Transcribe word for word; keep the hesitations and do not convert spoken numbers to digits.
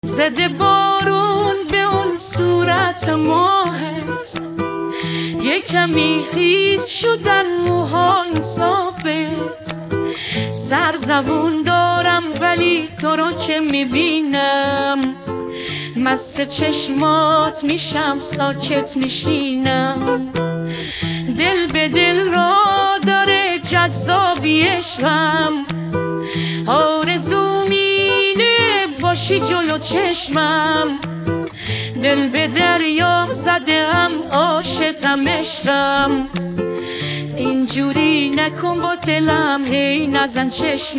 زده بارون به اون صورت ماهت، یک کمی خیز شدن موهای صافت. سرزبون دارم ولی تو رو که میبینم، مست چشمات میشم ساکت میشینم. دل به دل را داره جذابی عشقم، آرزو مینه باشی جلو چشمم. دل به دریا زدم عاشقم عشقم، اینجوری نکن با دلم، هی نزن چشمم.